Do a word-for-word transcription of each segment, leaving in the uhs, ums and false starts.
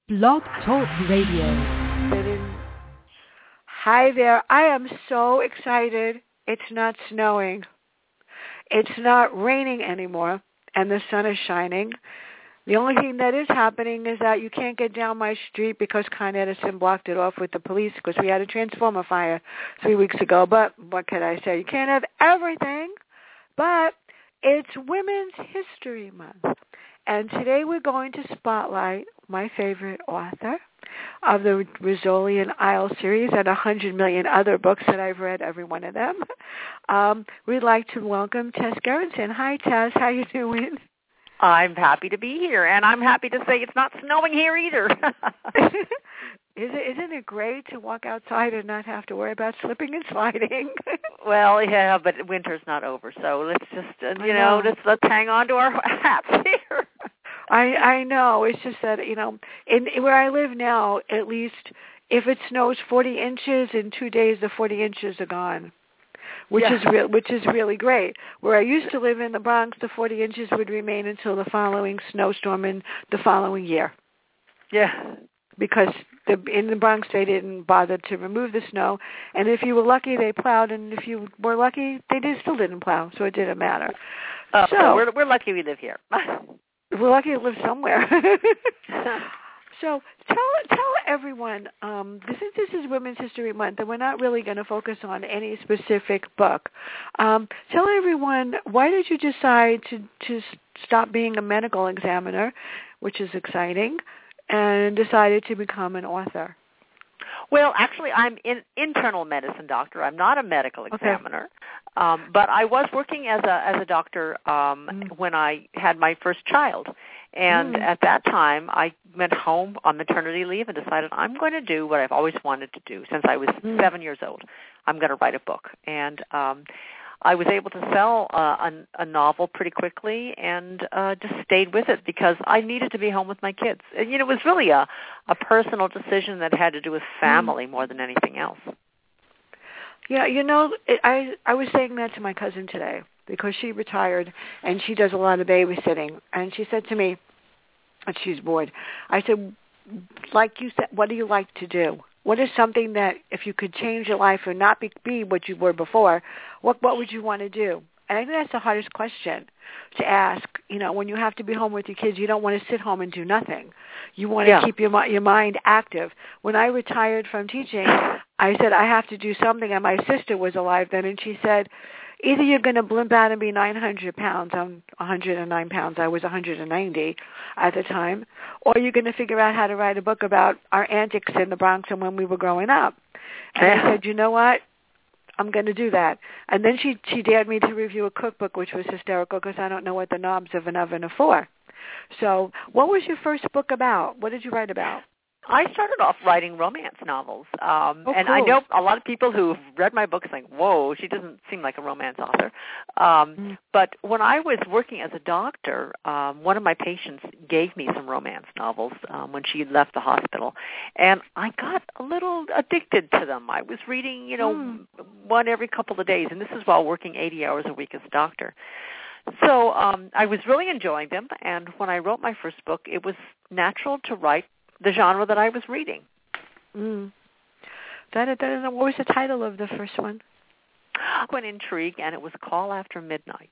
Blog Talk Radio. Hi there. I am so excited. It's not snowing. It's not raining anymore, and the sun is shining. The only thing that is happening is that you can't get down my street because Con Edison blocked it off with the police because we had a transformer fire three weeks ago. But what can I say? You can't have everything. But it's Women's History Month. And today we're going to spotlight my favorite author of the Rizzoli and Isle series and a hundred million other books that I've read, every one of them. Um, we'd like to welcome Tess Gerritsen. Hi, Tess. How you doing? I'm happy to be here, and I'm happy to say it's not snowing here either. Is it, isn't it great to walk outside and not have to worry about slipping and sliding? Well, yeah, but winter's not over, so let's just, uh, you know. know, let's, let's hang on to our hats here. I I know. It's just that, you know, in, in where I live now, at least if it snows forty inches, in two days the forty inches are gone, which yeah. is re- which is really great. Where I used to live in the Bronx, the forty inches would remain until the following snowstorm in the following year. Yeah. Because the, in the Bronx they didn't bother to remove the snow, and if you were lucky they plowed, and if you were lucky they did, still didn't plow, so it didn't matter. Oh, so, so we're we're lucky we live here. We're lucky to live somewhere. So tell tell everyone, um, since this is Women's History Month, and we're not really going to focus on any specific book, um, tell everyone, why did you decide to, to stop being a medical examiner, which is exciting, and decided to become an author? Well, actually, I'm an internal medicine doctor. I'm not a medical examiner, okay. um, but I was working as a as a doctor um, mm. when I had my first child. And mm. at that time, I went home on maternity leave and decided I'm going to do what I've always wanted to do since I was mm. seven years old. I'm going to write a book. And um, I was able to sell uh, a, a novel pretty quickly and uh, just stayed with it because I needed to be home with my kids. And, you know, it was really a, a personal decision that had to do with family mm. more than anything else. Yeah, you know, it, I I was saying that to my cousin today because she retired and she does a lot of babysitting. And she said to me, and she's bored, I said, like you said, what do you like to do? What is something that if you could change your life or not be, be what you were before, what what would you want to do? And I think that's the hardest question to ask. You know, when you have to be home with your kids, you don't want to sit home and do nothing. You want to yeah. keep your your mind active. When I retired from teaching, I said I have to do something, and my sister was alive then, and she said, either you're going to blimp out and be nine hundred pounds, I'm one hundred nine pounds, I was one hundred ninety at the time, or you're going to figure out how to write a book about our antics in the Bronx and when we were growing up. And yeah. I said, you know what? I'm going to do that. And then she she dared me to review a cookbook, which was hysterical because I don't know what the knobs of an oven are for. So what was your first book about? What did you write about? I started off writing romance novels, um, oh, and cool. I know a lot of people who've read my books think, whoa, she doesn't seem like a romance author. Um, mm. But when I was working as a doctor, um, one of my patients gave me some romance novels um, when she left the hospital, and I got a little addicted to them. I was reading, you know, mm. one every couple of days, and this is while working eighty hours a week as a doctor. So um, I was really enjoying them, and when I wrote my first book, it was natural to write the genre that I was reading. Mm. That, that is, what was the title of the first one? An Intrigue, and it was Call After Midnight.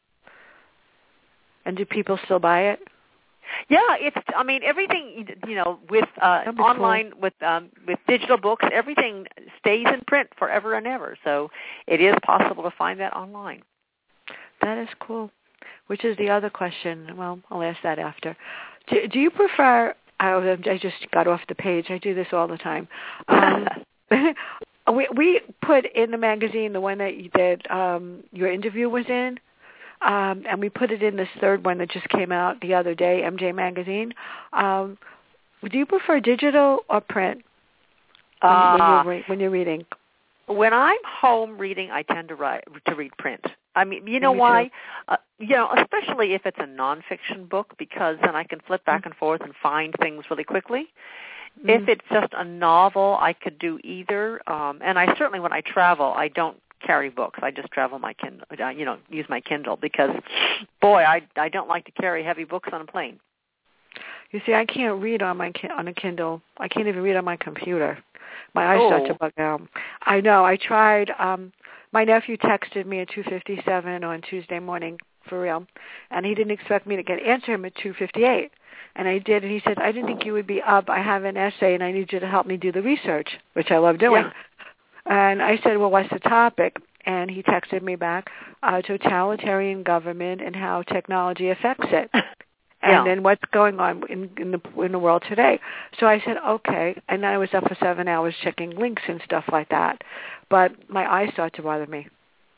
And do people still buy it? Yeah, it's. I mean, everything. You know, with uh, online, cool. with um, with digital books, everything stays in print forever and ever. So it is possible to find that online. That is cool. Which is the other question. Well, I'll ask that after. Do, do you prefer? I just got off the page. I do this all the time. Um, we we put in the magazine the one that that um, your interview was in, um, and we put it in this third one that just came out the other day, M J Magazine. Um, do you prefer digital or print when, uh, when, you're, when you're reading? When I'm home reading, I tend to write to read print. I mean, you know Me why? Uh, you know, especially if it's a nonfiction book, because then I can flip back mm-hmm. and forth and find things really quickly. Mm-hmm. If it's just a novel, I could do either. Um, and I certainly, when I travel, I don't carry books. I just travel my Kindle. Uh, you know, use my Kindle because, boy, I I don't like to carry heavy books on a plane. You see, I can't read on my on a Kindle. I can't even read on my computer. My eyes start to bug out. I know. I tried. Um, my nephew texted me at two fifty-seven on Tuesday morning, for real, and he didn't expect me to get answer him at two fifty-eight. And I did, and he said, I didn't think you would be up. I have an essay, and I need you to help me do the research, which I love doing. Yeah. And I said, well, what's the topic? And he texted me back, uh, totalitarian government and how technology affects it. And yeah. then what's going on in, in the in the world today. So I said, okay. And then I was up for seven hours checking links and stuff like that. But my eyes start to bother me.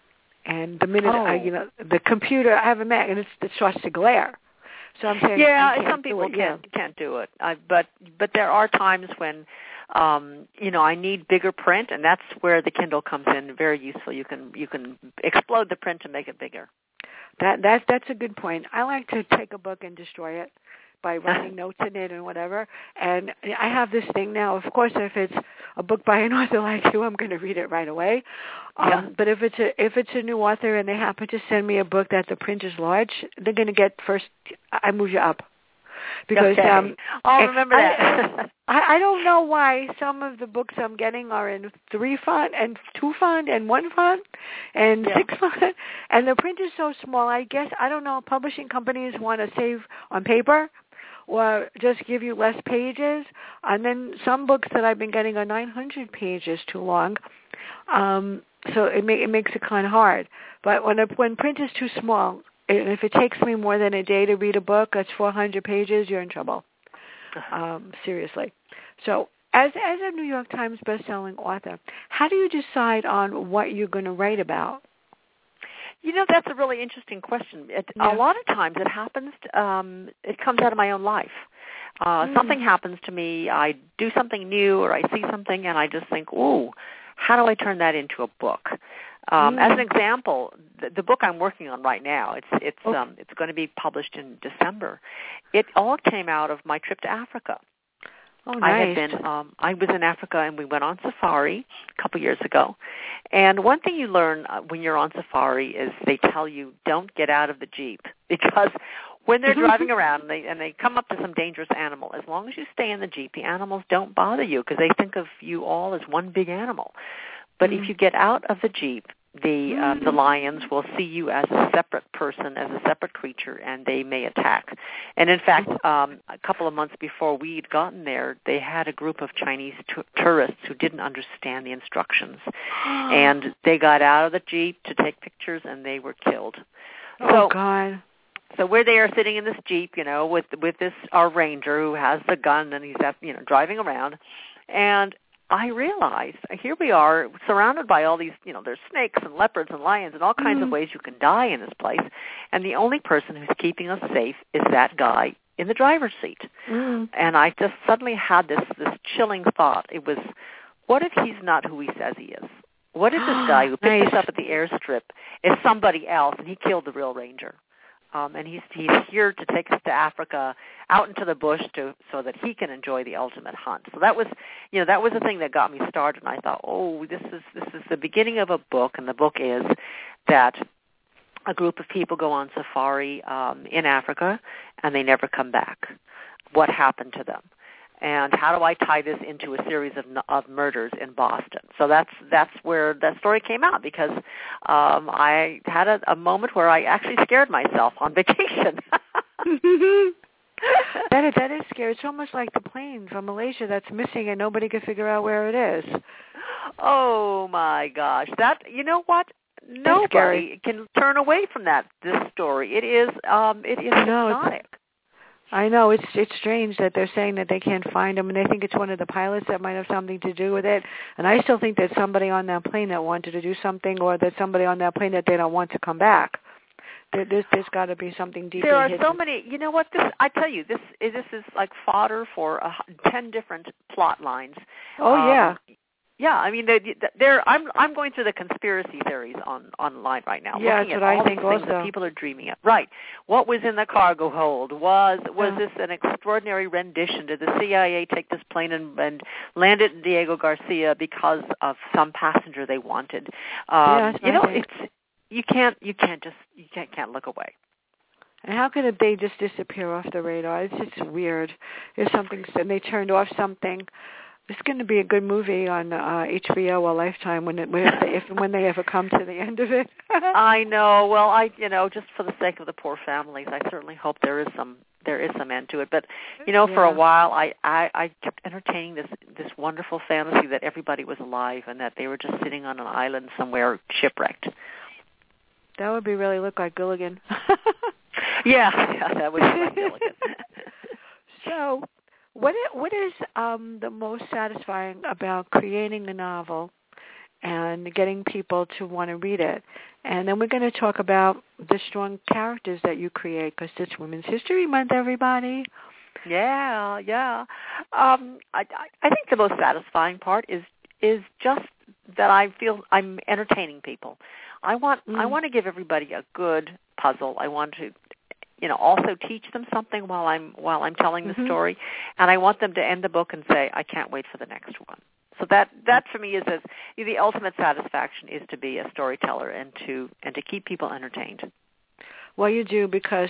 And the minute oh. I, you know, the computer, I have a Mac, and it's, it starts to glare. So I'm saying, yeah, some people it, can't yeah. can't do it. Uh, but but there are times when, um, you know, I need bigger print, and that's where the Kindle comes in. Very useful. You can you can explode the print to make it bigger. That that's that's a good point. I like to take a book and destroy it by writing notes in it and whatever. And I have this thing now. Of course, if it's a book by an author like you, I'm going to read it right away. Um, yeah. But if it's a if it's a new author and they happen to send me a book that the print is large, they're going to get first. I move you up. Because okay. um, I'll remember I, that. I, I don't know why some of the books I'm getting are in three font and two font and one font and yeah. six font, and the print is so small. I guess I don't know. Publishing companies want to save on paper, or just give you less pages. And then some books that I've been getting are nine hundred pages too long, um, so it, ma- it makes it kind of hard. But when a, when print is too small. And if it takes me more than a day to read a book, that's four hundred pages, you're in trouble. Um, seriously. So as as a New York Times bestselling author, how do you decide on what you're going to write about? You know, that's a really interesting question. It, yeah. A lot of times it happens, um, it comes out of my own life. Uh, mm. Something happens to me, I do something new, or I see something, and I just think, ooh, how do I turn that into a book? Um, mm. As an example, the, the book I'm working on right now, it's it's okay. um, it's going to be published in December. It all came out of my trip to Africa. Oh, nice. I had been, um, I was in Africa, and we went on safari a couple years ago. And one thing you learn uh, when you're on safari is they tell you don't get out of the Jeep, because when they're driving around and they, and they come up to some dangerous animal, as long as you stay in the Jeep, the animals don't bother you because they think of you all as one big animal. But mm. if you get out of the Jeep, the uh, the lions will see you as a separate person, as a separate creature, and they may attack. And in fact, um, a couple of months before we'd gotten there, they had a group of Chinese t- tourists who didn't understand the instructions, and they got out of the Jeep to take pictures, and they were killed. Oh, so, God. So we're there sitting in this Jeep, you know, with with this our ranger who has the gun, and he's at, you know driving around, and I realized, here we are, surrounded by all these, you know, there's snakes and leopards and lions and all kinds mm. of ways you can die in this place, and the only person who's keeping us safe is that guy in the driver's seat. Mm. And I just suddenly had this, this chilling thought. It was, what if he's not who he says he is? What if this guy who picked nice. us up at the airstrip is somebody else, and he killed the real ranger? Um, and he's he's here to take us to Africa, out into the bush, to so that he can enjoy the ultimate hunt. So that was, you know, that was the thing that got me started. And I thought, oh, this is this is the beginning of a book, and the book is that a group of people go on safari um, in Africa, and they never come back. What happened to them? And how do I tie this into a series of of murders in Boston? So that's that's where that story came out, because um, I had a, a moment where I actually scared myself on vacation. that is, that is scary. It's almost like the plane from Malaysia that's missing and nobody can figure out where it is. Oh my gosh! That you know what? Nobody can turn away from that. This story. It is um, it is hypnotic. I know, it's it's strange that they're saying that they can't find him, and they think it's one of the pilots that might have something to do with it. And I still think there's somebody on that plane that wanted to do something, or there's somebody on that plane that they don't want to come back. There, there's there's got to be something deeply There are hidden. so many. You know what? This I tell you, this is this is like fodder for uh, ten different plot lines. Oh um, yeah. Yeah, I mean, they're, I'm I'm going through the conspiracy theories on online right now. Yeah, looking that's at what all I think these things also. that people are dreaming of. Right. What was in the cargo hold? Was was yeah. this an extraordinary rendition? Did the C I A take this plane and, and land it in Diego Garcia because of some passenger they wanted? Um, yeah, that's you know, I think. it's you can't you can't just you can't can't look away. And how could they just disappear off the radar? It's just weird. There's something, and they turned off something. It's going to be a good movie on uh, H B O or Lifetime when it, when if, they, if and when they ever come to the end of it. I know. Well, I you know just for the sake of the poor families, I certainly hope there is some there is some end to it. But you know, yeah. for a while, I, I I kept entertaining this this wonderful fantasy that everybody was alive and that they were just sitting on an island somewhere shipwrecked. That would be really look like Gilligan. yeah, yeah, that would be like Gilligan. So. What is, what is um, the most satisfying about creating a novel and getting people to want to read it? And then we're going to talk about the strong characters that you create, because it's Women's History Month, everybody. Yeah, yeah. Um, I, I think the most satisfying part is is just that I feel I'm entertaining people. I want mm. I want to give everybody a good puzzle. I want to. You know, also teach them something while I'm while I'm telling the mm-hmm. story, and I want them to end the book and say, "I can't wait for the next one." So that that for me is as, the ultimate satisfaction is to be a storyteller and to and to keep people entertained. Well, you do, because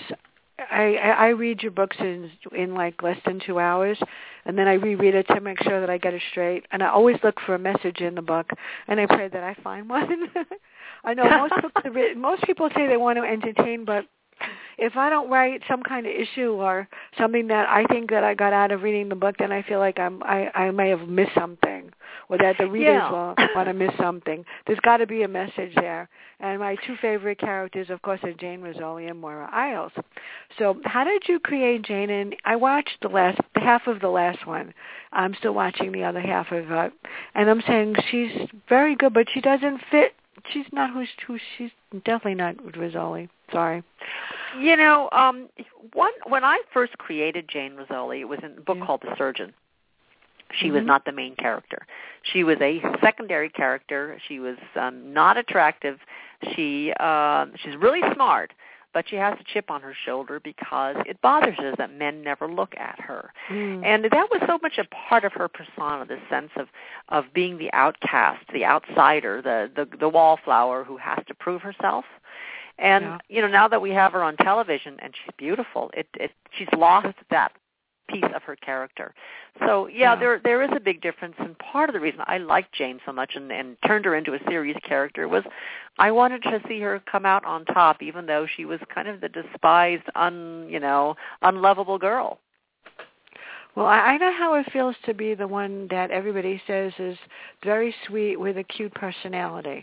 I I read your books in in like less than two hours, and then I reread it to make sure that I get it straight. And I always look for a message in the book, and I pray that I find one. I know most books are written, most people say they want to entertain, but if I don't write some kind of issue or something that I think that I got out of reading the book, then I feel like I'm I, I may have missed something, or that the readers yeah. will want to miss something. There's got to be a message there. And my two favorite characters, of course, are Jane Rizzoli and Moira Iles. So how did you create Jane? And I watched the last half of the last one. I'm still watching the other half of it, and I'm saying she's very good, but she doesn't fit. She's not who, who she's definitely not Rizzoli. Sorry. You know, um, one when I first created Jane Rizzoli, it was in a book yeah. called The Surgeon. She mm-hmm. was not the main character. She was a secondary character. She was um, not attractive. She uh, she's really smart, but she has a chip on her shoulder because it bothers her that men never look at her. Mm. And that was so much a part of her persona, this sense of, of being the outcast, the outsider, the, the, the wallflower who has to prove herself. And, yeah. you know, now that we have her on television and she's beautiful, it, it she's lost that piece of her character. So, yeah, yeah, there there is a big difference. And part of the reason I liked Jane so much and, and turned her into a series character was I wanted to see her come out on top, even though she was kind of the despised, un, you know, unlovable girl. Well, I, I know how it feels to be the one that everybody says is very sweet with a cute personality.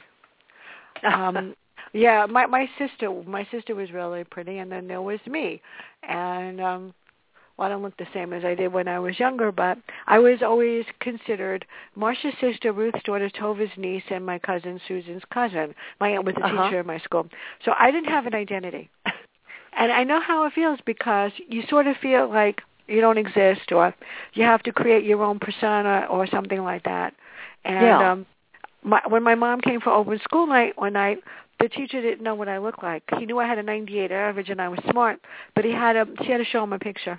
Um Yeah, my my sister my sister was really pretty, and then there was me, and um, well, I don't look the same as I did when I was younger, but I was always considered Marcia's sister, Ruth's daughter, Tova's niece, and my cousin Susan's cousin. My aunt was a uh-huh. teacher in my school, so I didn't have an identity, and I know how it feels because you sort of feel like you don't exist, or you have to create your own persona or something like that. And yeah. um, my, when my mom came for open school night one night, the teacher didn't know what I looked like. He knew I had a ninety-eight average and I was smart, but he had a she had to show him a picture.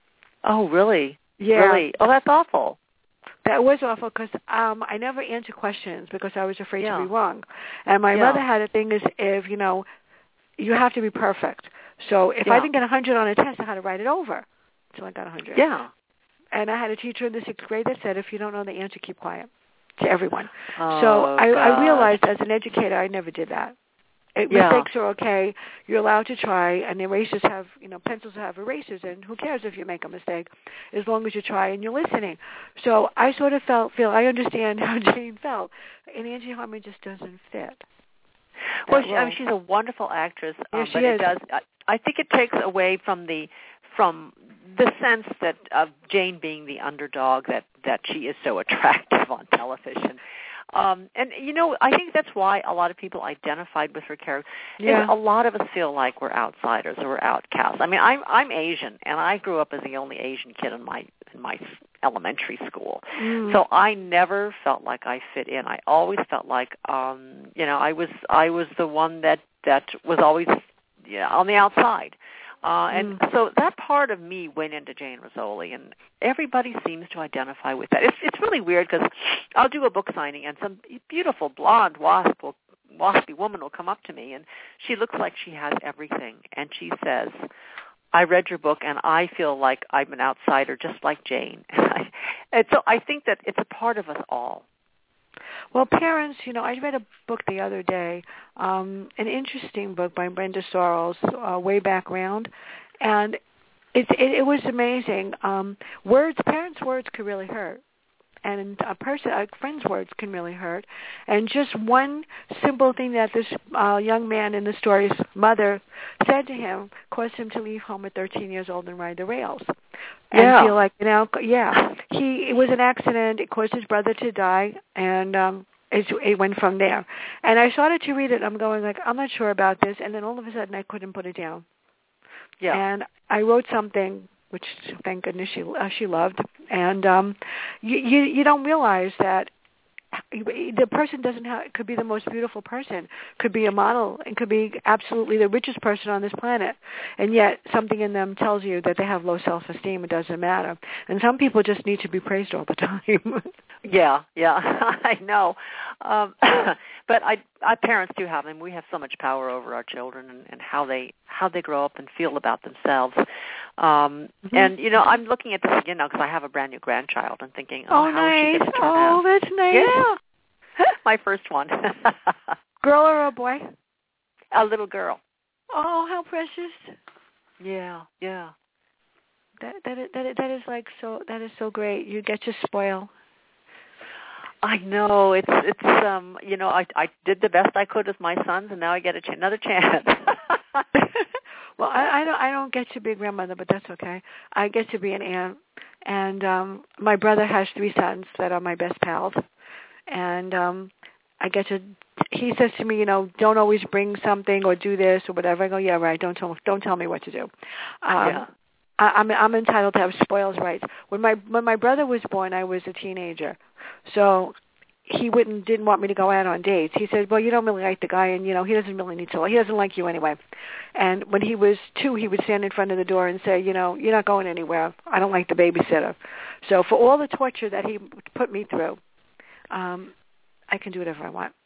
Oh, really? Yeah. Really? Oh, that's awful. That was awful because um, I never answered questions because I was afraid yeah. to be wrong. And my yeah. mother had a thing is if, you know, you have to be perfect. So if yeah. I didn't get one hundred on a test, I had to write it over until I got one hundred. Yeah. And I had a teacher in the sixth grade that said, if you don't know the answer, keep quiet, to everyone. Oh, so I, I realized God. as an educator I never did that. It, yeah. Mistakes are okay. You're allowed to try, and erasers have, you know, pencils have erasers, and who cares if you make a mistake, as long as you try and you're listening. So I sort of felt, feel, I understand how Jane felt, and Angie Harmon just doesn't fit. Well, she, I mean, she's a wonderful actress, yeah, um, she but is. it does. I, I think it takes away from the from the sense that of Jane being the underdog that that she is so attractive on television. Um, and, you know, I think that's why a lot of people identified with her character. Yeah. A lot of us feel like we're outsiders or we're outcasts. I mean, I'm I'm Asian, and I grew up as the only Asian kid in my in my elementary school. Mm. So I never felt like I fit in. I always felt like, um, you know, I was I was the one that, that was always you know, on the outside. Uh, and mm. so that part of me went into Jane Rizzoli, and everybody seems to identify with that. It's it's really weird because I'll do a book signing, and some beautiful blonde wasp will waspy woman will come up to me, and she looks like she has everything, and she says, I read your book, and I feel like I'm an outsider, just like Jane. And so I think that it's a part of us all. Well, parents, you know, I read a book the other day, um, an interesting book by Brenda Sorrells, uh, Way Back Round, and it, it, it was amazing. Um, words, parents' words could really hurt. And a person, a friend's words can really hurt. And just one simple thing that this uh, young man in the story's mother said to him caused him to leave home at thirteen years old and ride the rails. And Yeah. feel like, you know, yeah, he, it was an accident. It caused his brother to die, and um, it, it went from there. And I started to read it, and I'm going like, I'm not sure about this. And then all of a sudden I couldn't put it down. Yeah. And I wrote something, which thank goodness she uh, she loved, and um, you, you you don't realize that the person doesn't have, could be the most beautiful person, could be a model, and could be absolutely the richest person on this planet, and yet something in them tells you that they have low self-esteem. It doesn't matter, and some people just need to be praised all the time. Yeah, yeah, I know. Um, but I, our parents do have them. We have so much power over our children and, and how they how they grow up and feel about themselves. Um, mm-hmm. And you know, I'm looking at this again now because I have a brand new grandchild and thinking, oh, oh how nice. is she going to turn oh, out? that's nice. Yeah, my first one. Girl or a boy? A little girl. Oh, how precious. Yeah, yeah. That that is, that is, that is like so that is so great. You get to spoil. I know it's it's um you know I I did the best I could with my sons, and now I get a ch- another chance. Well, I, I don't I don't get to be a grandmother, but that's okay. I get to be an aunt, and um my brother has three sons that are my best pals, and um I get to. He says to me, you know, don't always bring something or do this or whatever. I go, yeah, right. Don't tell don't tell me what to do. Um, yeah. I, I'm I'm entitled to have spoils rights. When my when my brother was born, I was a teenager, so he wouldn't didn't want me to go out on dates. He said, well, you don't really like the guy, and you know he doesn't really need to. He doesn't like you anyway. And when he was two, he would stand in front of the door and say, you know, you're not going anywhere. I don't like the babysitter. So for all the torture that he put me through, um, I can do whatever I want.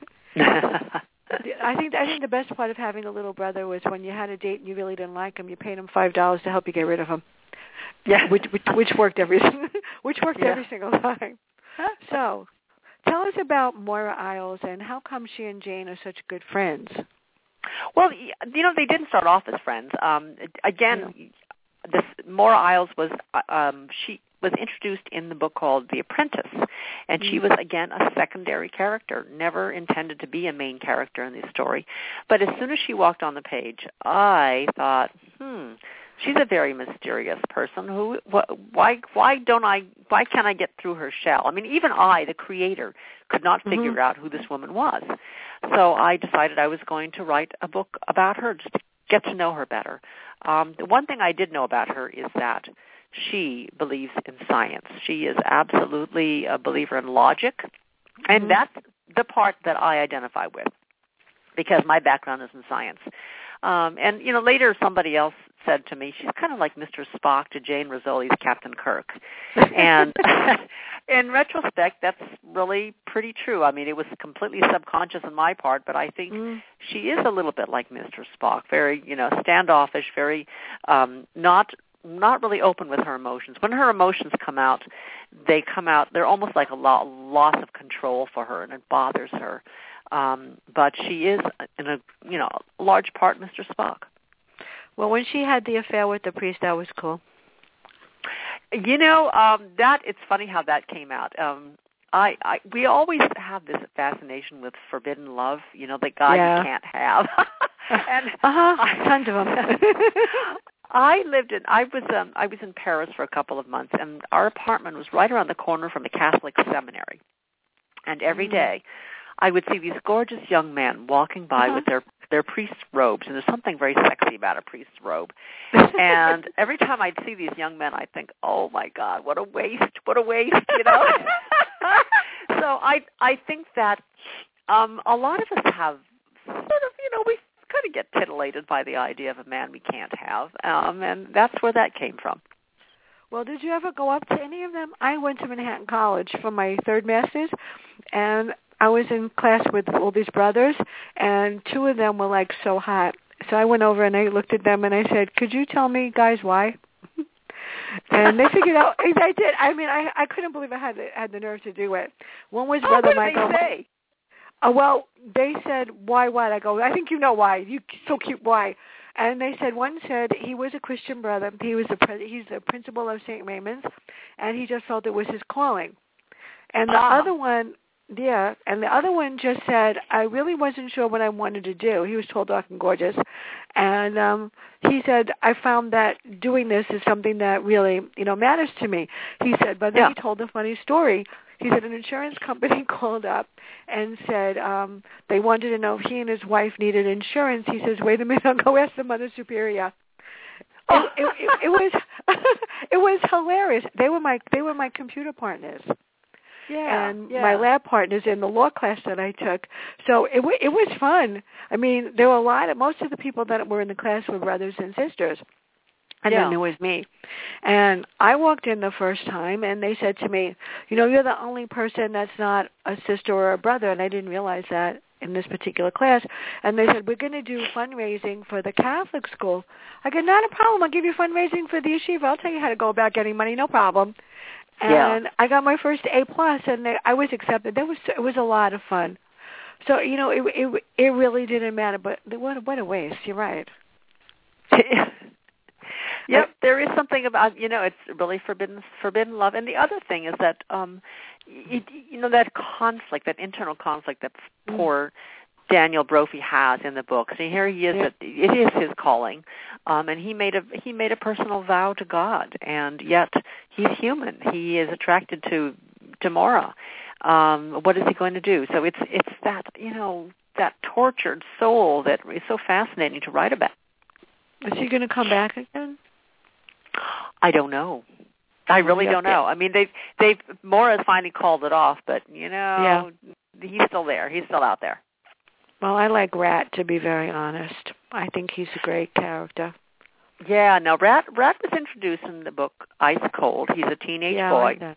I think I think the best part of having a little brother was when you had a date and you really didn't like him, you paid him five dollars to help you get rid of him. Yeah, which which, which worked every which worked yeah. every single time. So, tell us about Moira Iles and how come she and Jane are such good friends. Well, you know, they didn't start off as friends. Um, again, this Moira Iles was um, she was introduced in the book called The Apprentice, and mm-hmm. she was, again, a secondary character, never intended to be a main character in the story. But as soon as she walked on the page, I thought, hmm, she's a very mysterious person. Who? Wh- why? Why don't I? Why can't I get through her shell? I mean, even I, the creator, could not figure mm-hmm. out who this woman was. So I decided I was going to write a book about her, just to get to know her better. Um, the one thing I did know about her is that she believes in science. She is absolutely a believer in logic, and mm-hmm. that's the part that I identify with because my background is in science. Um, and, you know, later somebody else said to me, she's kind of like Mister Spock to Jane Rizzoli's Captain Kirk. And in retrospect, that's really pretty true. I mean, it was completely subconscious on my part, but I think mm. she is a little bit like Mister Spock, very, you know, standoffish, very um, not not really open with her emotions. When her emotions come out, they come out, they're almost like a lo- loss of control for her, and it bothers her. Um, but she is, in a you know, large part, Mister Spock. Well, when she had the affair with the priest, that was cool. You know, um, that it's funny how that came out. Um, I, I we always have this fascination with forbidden love. You know, the God yeah. you can't have. and uh-huh. I, tons of them. I lived in I was um, I was in Paris for a couple of months, and our apartment was right around the corner from a Catholic seminary. And every mm. day, I would see these gorgeous young men walking by uh-huh. with their their priest's robes, and there's something very sexy about a priest's robe. And every time I'd see these young men, I'd think, "Oh my God, what a waste! What a waste!" You know. So I I think that um, a lot of us have sort of you know we kind of get titillated by the idea of a man we can't have, um, and that's where that came from. Well, did you ever go up to any of them? I went to Manhattan College for my third master's, and I was in class with all these brothers, and two of them were like so hot. So I went over and I looked at them and I said, "Could you tell me, guys, why?" And they figured out. I did. I mean, I I couldn't believe I had the, had the nerve to do it. One was oh, brother what Michael. What did they say? Oh, well, they said, "Why? What?" I go, "I think you know why. You so cute. Why?" And they said one said he was a Christian brother. He was the pre- he's the principal of Saint Raymond's, and he just felt it was his calling. And the ah. other one, yeah, and the other one just said, I really wasn't sure what I wanted to do. He was tall, dark, and gorgeous. And um, he said, I found that doing this is something that really, you know, matters to me. He said, but then yeah. he told a funny story. He said an insurance company called up and said um, they wanted to know if he and his wife needed insurance. He says, wait a minute, I'll go ask the Mother Superior. It, it, it, it was it was hilarious. They were my they were my computer partners. Yeah, and yeah. my lab partners in the law class that I took. So it w- it was fun. I mean, there were a lot of, most of the people that were in the class were brothers and sisters. And yeah. then there was me. And I walked in the first time, and they said to me, you know, you're the only person that's not a sister or a brother, and I didn't realize that in this particular class. And they said, we're going to do fundraising for the Catholic school. I go, not a problem. I'll give you fundraising for the yeshiva. I'll tell you how to go about getting money, no problem. And yeah. I got my first A plus, and they, I was accepted. That was it was a lot of fun. So you know, it it it really didn't matter. But what what a waste. You're right. Yep, there is something about, you know, it's really forbidden forbidden love. And the other thing is that, um, it, you know, that conflict, that internal conflict that Mm. poor Daniel Brophy has in the book. So here he is. Yeah. At, it is his calling, um, and he made a he made a personal vow to God, and yet he's human. He is attracted to to Maura. Um, what is he going to do? So it's it's that, you know, that tortured soul that is so fascinating to write about. Is he going to come back again? I don't know. I really don't know. I mean, they've they've Maura's finally called it off, but you know, yeah. he's still there. He's still out there. Well, I like Rat, to be very honest. I think he's a great character. Yeah, no, Rat Rat was introduced in the book Ice Cold. He's a teenage yeah, boy I like that.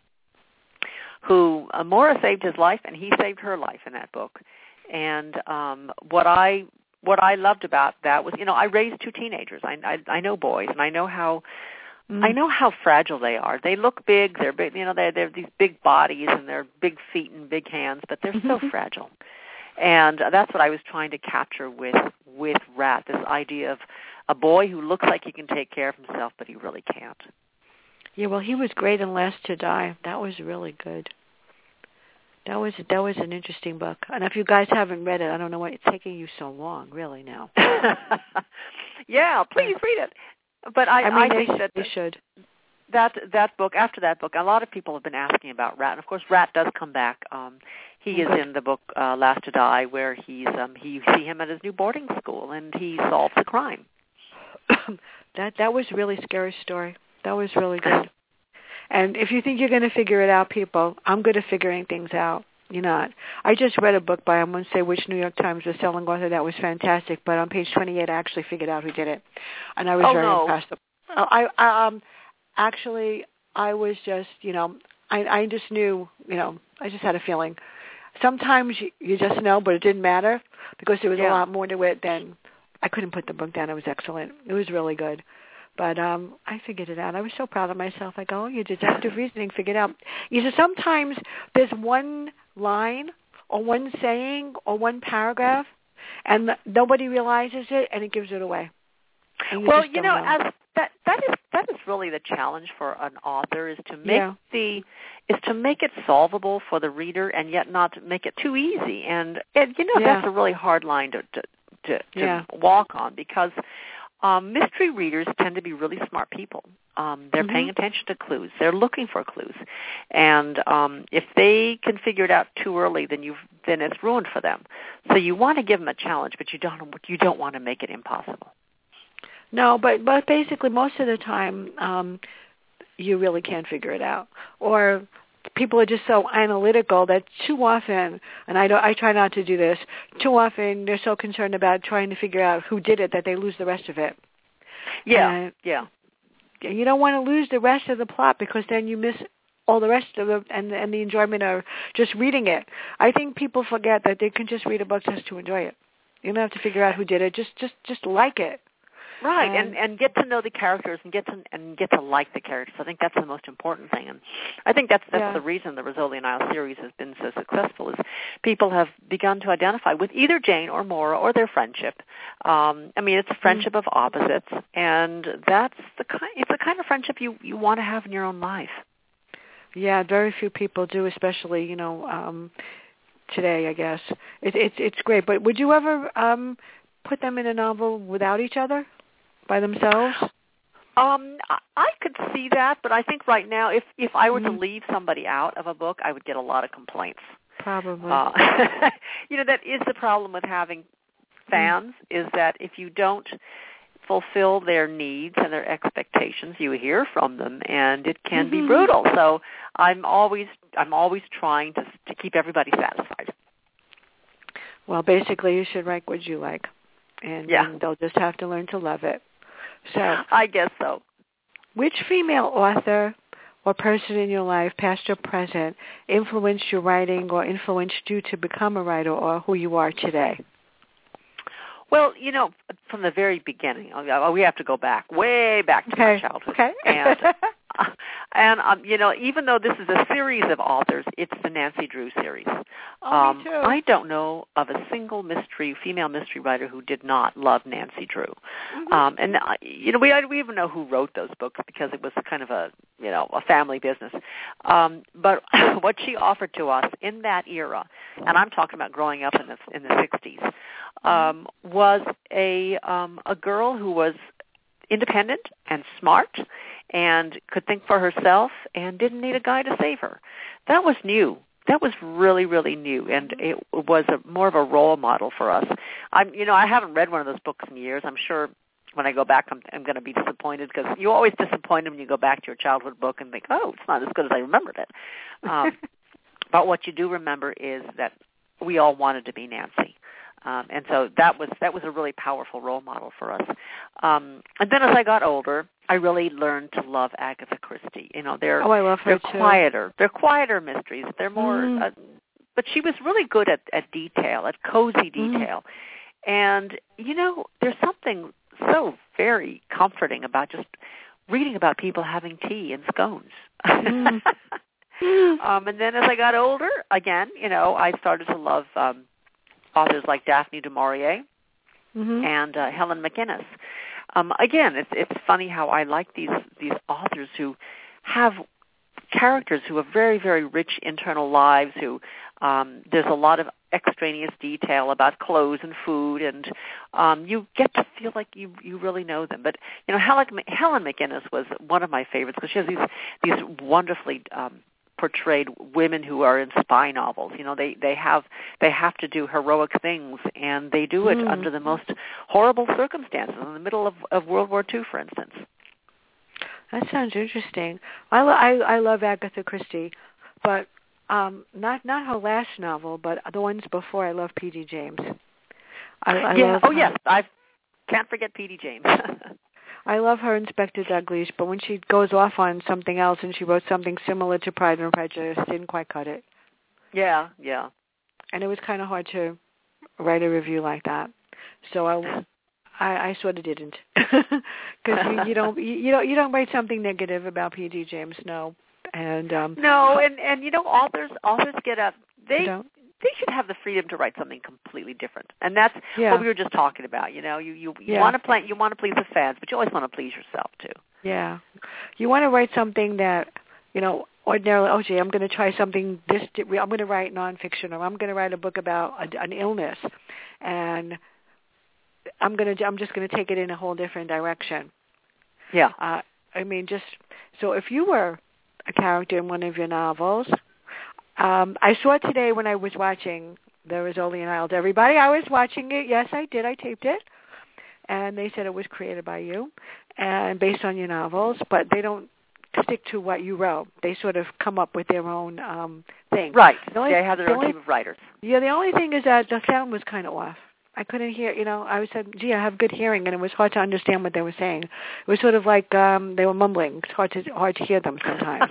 who uh, Maura saved his life, and he saved her life in that book. And um, what I what I loved about that was, you know, I raised two teenagers. I I, I know boys, and I know how mm. I know how fragile they are. They look big. They're big. You know, they they have these big bodies and they're big feet and big hands, but they're so fragile. And that's what I was trying to capture with with Rat, this idea of a boy who looks like he can take care of himself, but he really can't. Yeah, well, he was great in Last to Die. That was really good. That was that was an interesting book. And if you guys haven't read it, I don't know why it's taking you so long, really, now. Yeah, please read it. But I, I, mean, I they, think that they should. That that book, after that book, a lot of people have been asking about Rat. And, of course, Rat does come back. Um, he is in the book uh, Last to Die, where he's um, he you see him at his new boarding school, and he solves a crime. that that was a really scary story. That was really good. And if you think you're going to figure it out, people, I'm good at figuring things out. You're not. I just read a book by, I won't say which New York Times bestselling author that was fantastic, but on page twenty-eight I actually figured out who did it. And I was oh, very no. impressed. I, I um actually I was just, you know, I I just knew, you know, I just had a feeling. Sometimes you, you just know, but it didn't matter because there was yeah. a lot more to it than I couldn't put the book down. It was excellent. It was really good. But um, I figured it out. I was so proud of myself. I go, oh, your deductive reasoning figured out. You know, sometimes there's one line or one saying or one paragraph, and the, nobody realizes it, and it gives it away. You well, you know, know, as that that is that is really the challenge for an author is to make yeah. the is to make it solvable for the reader, and yet not to make it too easy. And, and you know, yeah. that's a really hard line to to to, to yeah. walk on because. Um, mystery readers tend to be really smart people. Um, they're mm-hmm. paying attention to clues. They're looking for clues, and um, if they can figure it out too early, then you then it's ruined for them. So you want to give them a challenge, but you don't you don't want to make it impossible. No, but but basically most of the time um, you really can't figure it out, or people are just so analytical that too often, and I don't, I try not to do this, too often they're so concerned about trying to figure out who did it that they lose the rest of it. Yeah, and yeah. You don't want to lose the rest of the plot because then you miss all the rest of it and, and the enjoyment of just reading it. I think people forget that they can just read a book just to enjoy it. You don't have to figure out who did it. Just just, just like it. Right, and, and and get to know the characters and get to and get to like the characters. I think that's the most important thing, and I think that's that's yeah. the reason the Rizzoli and Isles series has been so successful. Is people have begun to identify with either Jane or Maura or their friendship. Um, I mean, it's a friendship mm-hmm. of opposites, and that's the kind. It's the kind of friendship you you want to have in your own life. Yeah, very few people do, especially you know um, today. I guess it, it's it's great. But would you ever um, put them in a novel without each other? By themselves? Um, I could see that, but I think right now, if if I were mm-hmm. to leave somebody out of a book, I would get a lot of complaints. Probably. Uh, you know, that is the problem with having fans, mm-hmm. is that if you don't fulfill their needs and their expectations, you hear from them, and it can mm-hmm. be brutal. So I'm always I'm always trying to to keep everybody satisfied. Well, basically, you should write what you like, and, yeah. and they'll just have to learn to love it. So I guess so. Which female author or person in your life, past or present, influenced your writing or influenced you to become a writer or who you are today? Well, you know, from the very beginning, we have to go back, way back to okay. my childhood. Okay. and, and um, you know, even though this is a series of authors, it's the Nancy Drew series. Oh, um, me too. I don't know of a single mystery, female mystery writer who did not love Nancy Drew. Mm-hmm. Um, and, uh, you know, we, we even know who wrote those books because it was kind of a, you know, a family business. Um, but what she offered to us in that era, and I'm talking about growing up in the, in the sixties, um, was a um, a girl who was independent and smart and could think for herself and didn't need a guy to save her. That was new. That was really, really new, and it was a, more of a role model for us. I'm, you know, I haven't read one of those books in years. I'm sure when I go back, I'm, I'm going to be disappointed because you're always disappointed when you go back to your childhood book and think, oh, it's not as good as I remembered it. Um, but what you do remember is that we all wanted to be Nancy. Um, and so that was that was a really powerful role model for us. Um, and then as I got older, I really learned to love Agatha Christie. You know, they're oh, I love her they're too. quieter. They're quieter mysteries. They're more, mm. uh, but she was really good at, at detail, at cozy detail. Mm. And you know, there's something so very comforting about just reading about people having tea and scones. Mm. um, and then as I got older, again, you know, I started to love um, authors like Daphne du Maurier mm-hmm. and uh, Helen McInnes. Um, again, it's it's funny how I like these these authors who have characters who have very, very rich internal lives, who um, there's a lot of extraneous detail about clothes and food, and um, you get to feel like you, you really know them. But, you know, Helen, Helen McInnes was one of my favorites because she has these, these wonderfully um, portrayed women who are in spy novels. You know, they, they have they have to do heroic things, and they do it mm. under the most horrible circumstances, in the middle of, of World War Two, for instance. That sounds interesting. I, lo- I, I love Agatha Christie, but um, not not her last novel, but the ones before. I love P D James. I, I yeah. love oh, her. yes. I can't forget P D James. I love her Inspector Dalglish, but when she goes off on something else and she wrote something similar to Pride and Prejudice, didn't quite cut it. Yeah, yeah. And it was kind of hard to write a review like that. So I, I, I sort of didn't, because you, you don't you, you don't you don't write something negative about P D James, no. And um, no, and and you know, authors authors get up. They don't. they should have the freedom to write something completely different, and that's yeah. what we were just talking about. You know, you you, you yeah. want to play, you want to please the fans, but you always want to please yourself too. Yeah, you want to write something that, you know, ordinarily, oh gee, I'm going to try something. This I'm going to write nonfiction, or I'm going to write a book about a, an illness, and I'm going to I'm just going to take it in a whole different direction. Yeah. Uh, I mean, just so if you were a character in one of your novels. Um, I saw today when I was watching the Rizzoli and Isles. Everybody, I was watching it. Yes, I did. I taped it. And they said it was created by you and based on your novels, but they don't stick to what you wrote. They sort of come up with their own um, thing. Right. The only, they have their the own only, team of writers. Yeah, the only thing is that the sound was kind of off. I couldn't hear, you know, I said, gee, I have good hearing, and it was hard to understand what they were saying. It was sort of like um, they were mumbling. It's hard to hard to hear them sometimes.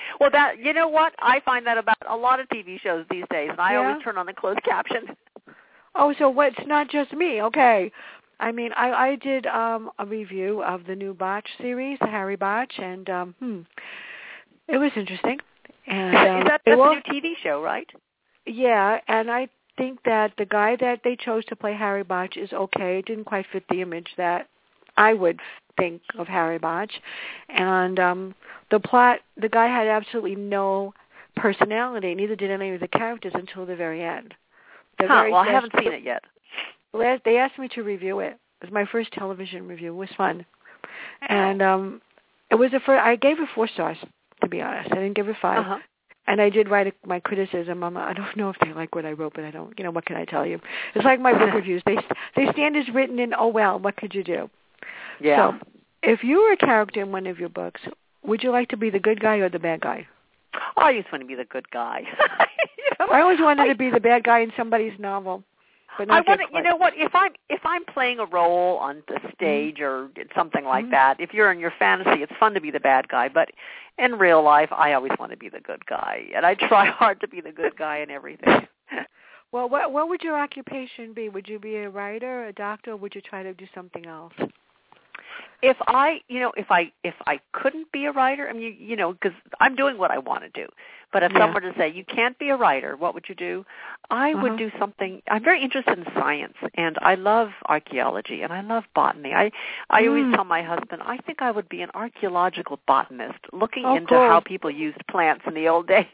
Well, that you know what? I find that about a lot of T V shows these days, and I Yeah? always turn on the closed caption. Oh, so what? It's not just me. Okay. I mean, I, I did um, a review of the new Botch series, the Harry Botch, and um, hmm, it was interesting. And um, Is that that's a new T V show, right? Yeah, and I think that the guy that they chose to play Harry Botch is okay. It didn't quite fit the image that I would think of Harry Botch. And um, the plot, the guy had absolutely no personality, neither did any of the characters until the very end. The huh, very well, I last, haven't seen it yet. They asked me to review it. It was my first television review. It was fun. And um, it was a first, I gave it four stars, to be honest. I didn't give it five. Uh-huh. And I did write a, my criticism. I'm, I don't know if they like what I wrote, but I don't, you know, what can I tell you? It's like my book reviews. They they stand as written in, oh, well, what could you do? Yeah. So if you were a character in one of your books, would you like to be the good guy or the bad guy? Oh, I just want to be the good guy. you know? I always wanted I, to be the bad guy in somebody's novel. But not I want to, quite. you know what, if I'm if I'm playing a role on the stage mm-hmm. or something like mm-hmm. that, if you're in your fantasy, it's fun to be the bad guy. But in real life, I always want to be the good guy, and I try hard to be the good guy in everything. Well, what what would your occupation be? Would you be a writer, a doctor, or would you try to do something else? If I, you know, if I if I couldn't be a writer, I mean, you, you know, because I'm doing what I want to do. But if yeah. someone were to say, you can't be a writer, what would you do? I uh-huh. would do something. I'm very interested in science, and I love archaeology, and I love botany. I I mm. always tell my husband, I think I would be an archaeological botanist, looking oh, into cool. how people used plants in the old days.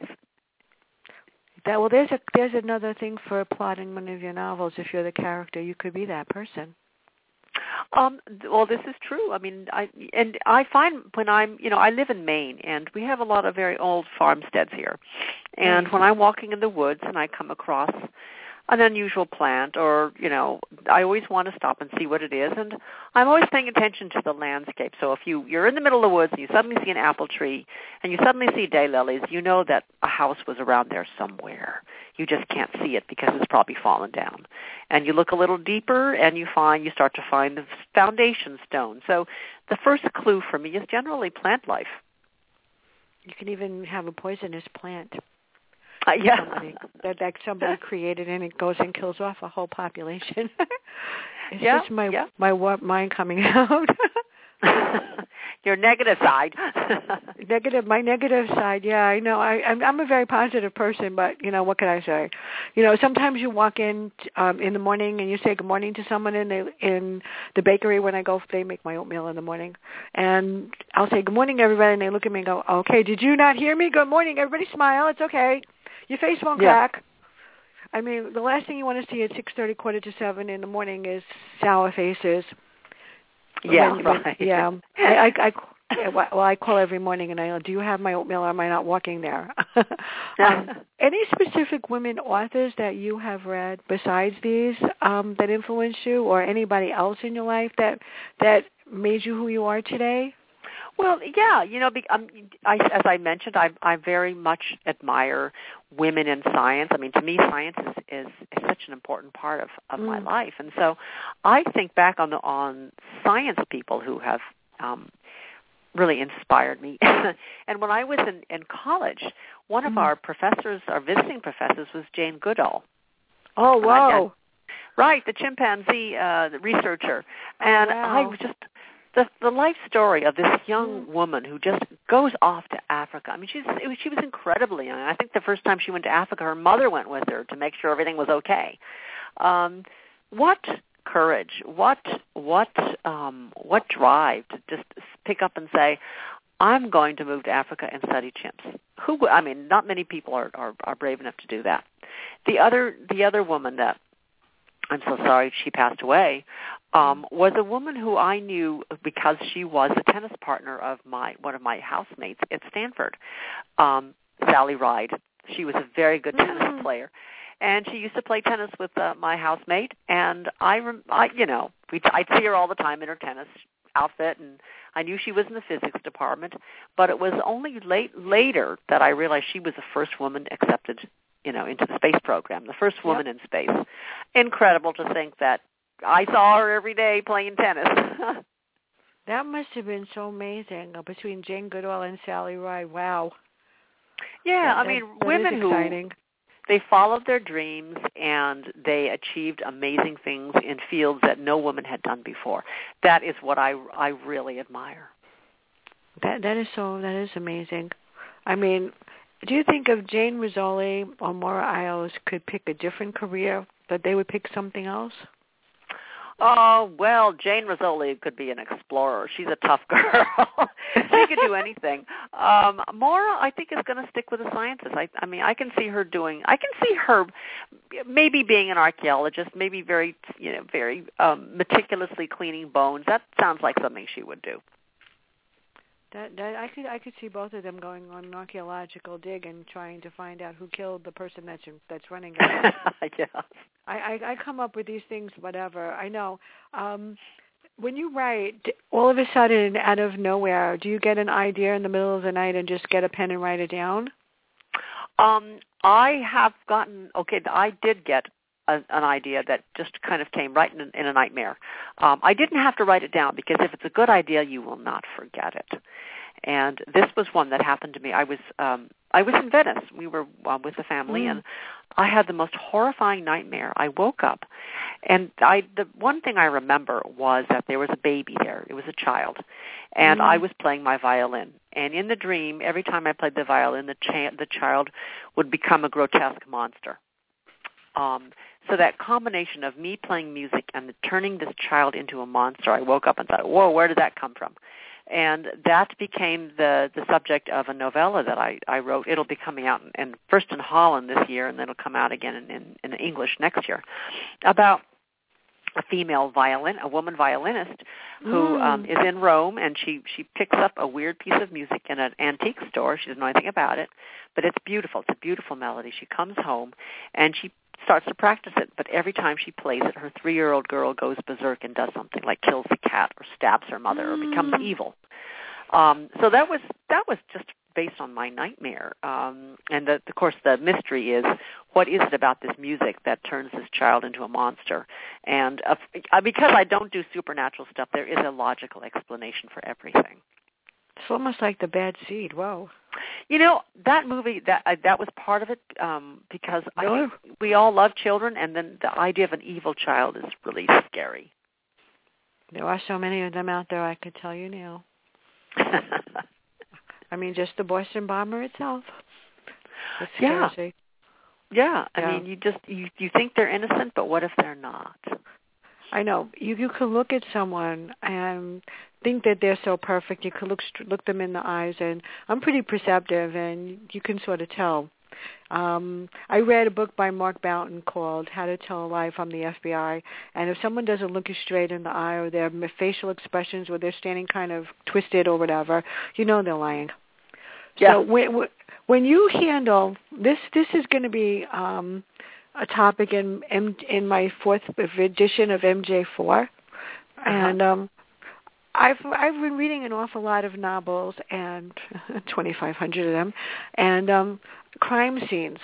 That, well, there's a there's another thing for plotting one of your novels. If you're the character, you could be that person. Um, well, this is true. I mean, I and I find when I'm, you know, I live in Maine, and we have a lot of very old farmsteads here. And nice. when I'm walking in the woods and I come across an unusual plant, or, you know, I always want to stop and see what it is. And I'm always paying attention to the landscape. So if you, you're in the middle of the woods and you suddenly see an apple tree and you suddenly see daylilies, you know that a house was around there somewhere. You just can't see it because it's probably fallen down. And you look a little deeper and you find, you start to find the foundation stone. So the first clue for me is generally plant life. You can even have a poisonous plant. Uh, yeah. Somebody, that, that somebody created, and it goes and kills off a whole population. It's yeah, just my yeah. my warped mind coming out. Your negative side. negative, my negative side. Yeah, I know. I, I'm, I'm a very positive person, but you know, what can I say? You know, sometimes you walk in um, in the morning and you say good morning to someone in the in the bakery. When I go, they make my oatmeal in the morning, and I'll say good morning, everybody, and they look at me and go, okay, did you not hear me? Good morning, everybody. Smile. It's okay. Your face won't yeah. crack. I mean, the last thing you want to see at six thirty, quarter to seven in the morning is sour faces. Yeah, when, right. When, yeah. I, I, I, well, I call every morning and I go, do you have my oatmeal or am I not walking there? um, any specific women authors that you have read besides these um, that influenced you, or anybody else in your life that that made you who you are today? Well, yeah, you know, um, I, as I mentioned, I, I very much admire women in science. I mean, to me, science is, is, is such an important part of, of mm. my life, and so I think back on the on science people who have um, really inspired me. And when I was in, in college, one of mm. our professors, our visiting professors, was Jane Goodall. Oh, wow! Uh, right, the chimpanzee uh, the researcher, and oh, wow. I was just. The, the life story of this young woman who just goes off to Africa. I mean, she's, it was, she was incredibly young. I think the first time she went to Africa, her mother went with her to make sure everything was okay. Um, what courage, what what um, what drive to just pick up and say, I'm going to move to Africa and study chimps. Who? I mean, not many people are, are, are brave enough to do that. The other the other woman that I'm so sorry she passed away, um, was a woman who I knew because she was a tennis partner of my one of my housemates at Stanford, um, Sally Ride. She was a very good tennis mm-hmm. player, and she used to play tennis with uh, my housemate. And I, rem- I you know, we'd, I'd see her all the time in her tennis outfit, and I knew she was in the physics department. But it was only late later that I realized she was the first woman accepted, you know, into the space program, the first woman yep. in space. Incredible to think that I saw her every day playing tennis. That must have been so amazing uh, between Jane Goodall and Sally Ride. Wow. Yeah, that, I mean, that, that women is who exciting. They followed their dreams and they achieved amazing things in fields that no woman had done before. That is what I, I really admire. That that is so that is amazing. I mean, do you think if Jane Rizzoli or Maura Iles could pick a different career, that they would pick something else? Oh, well, Jane Rizzoli could be an explorer. She's a tough girl. She could do anything. Um, Maura, I think, is going to stick with the sciences. I, I mean, I can see her doing, I can see her maybe being an archaeologist, maybe very, you know, very um, meticulously cleaning bones. That sounds like something she would do. That, that I could I could see both of them going on an archaeological dig and trying to find out who killed the person that's that's running it. Yeah. I, I, I come up with these things, whatever. I know. Um, when you write, all of a sudden, out of nowhere, do you get an idea in the middle of the night and just get a pen and write it down? Um, I have gotten, okay, I did get a, an idea that just kind of came right in, in a nightmare. Um, I didn't have to write it down because if it's a good idea, you will not forget it. And this was one that happened to me. I was um, I was in Venice. We were uh, with the family, mm. and I had the most horrifying nightmare. I woke up, and I the one thing I remember was that there was a baby there. It was a child, and mm. I was playing my violin. And in the dream, every time I played the violin, the cha- the child would become a grotesque monster. Um, so that combination of me playing music and the, turning this child into a monster, I woke up and thought, whoa, where did that come from? And that became the, the subject of a novella that I, I wrote. It'll be coming out in, in, first in Holland this year, and then it'll come out again in, in, in English next year, about a female violin, a woman violinist who mm. um, is in Rome, and she, she picks up a weird piece of music in an antique store. She doesn't know anything about it, but it's beautiful. It's a beautiful melody. She comes home, and she starts to practice it, but every time she plays it, her three-year-old girl goes berserk and does something like kills the cat or stabs her mother mm. or becomes evil. Um, so that was that was just based on my nightmare. Um, and the, of course, the mystery is, what is it about this music that turns this child into a monster? And uh, because I don't do supernatural stuff, there is a logical explanation for everything. It's almost like The Bad Seed. Whoa. You know, that movie, that uh, that was part of it, um, because I think we all love children, and then the idea of an evil child is really scary. There are so many of them out there, I could tell you now. I mean, just the Boston bomber itself. It's yeah. crazy. Yeah. I yeah. mean, you just, you, you think they're innocent, but what if they're not? I know. You you can look at someone and think that they're so perfect. You can look look them in the eyes, and I'm pretty perceptive, and you can sort of tell. Um, I read a book by Mark Boughton called How to Tell a Lie from the F B I, and if someone doesn't look you straight in the eye, or their facial expressions, or they're standing kind of twisted or whatever, you know they're lying. Yeah. So when when you handle this, this is going to be um, a topic in in my fourth edition of M J four, uh-huh. and um, I've I've been reading an awful lot of novels, and twenty-five hundred of them, and um, crime scenes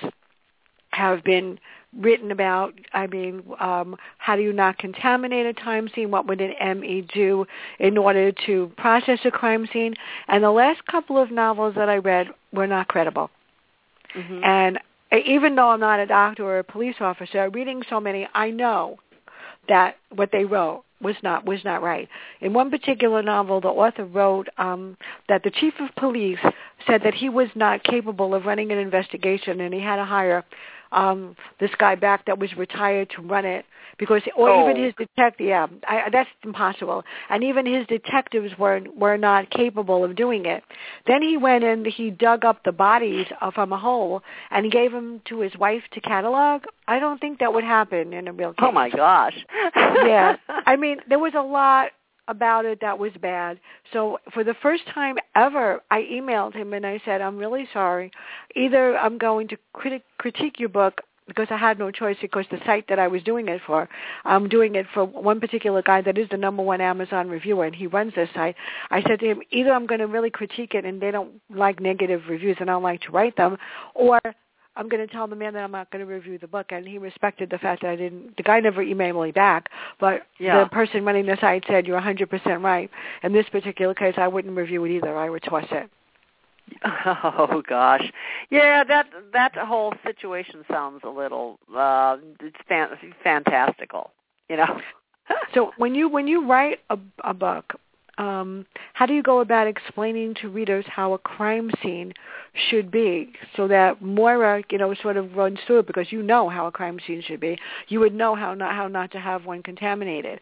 have been written about. I mean, um, how do you not contaminate a crime scene? What would an M E do in order to process a crime scene? And the last couple of novels that I read were not credible. Mm-hmm. And even though I'm not a doctor or a police officer, reading so many, I know that what they wrote was not was not right. In one particular novel, the author wrote um, that the chief of police said that he was not capable of running an investigation, and he had to hire um, this guy back that was retired to run it, because, or oh. even his detective, yeah, I, that's impossible. And even his detectives were were not capable of doing it. Then he went and he dug up the bodies from a hole and gave them to his wife to catalog. I don't think that would happen in a real case. Oh my gosh. Yeah, I mean, there was a lot about it that was bad. So for the first time ever, I emailed him and I said, I'm really sorry. Either I'm going to criti- critique your book, because I had no choice, because the site that I was doing it for, I'm doing it for one particular guy that is the number one Amazon reviewer, and he runs this site. I said to him, either I'm going to really critique it, and they don't like negative reviews and I don't like to write them, or I'm going to tell the man that I'm not going to review the book. And he respected the fact that I didn't. The guy never emailed me back, but yeah. the person running the site said, you're one hundred percent right. In this particular case, I wouldn't review it either. I would toss it. Oh gosh, yeah, that that whole situation sounds a little uh, it's fan- fantastical, you know. So when you when you write a, a book, um, how do you go about explaining to readers how a crime scene should be, so that Moira, you know, sort of runs through it, because you know how a crime scene should be. You would know how not how not to have one contaminated.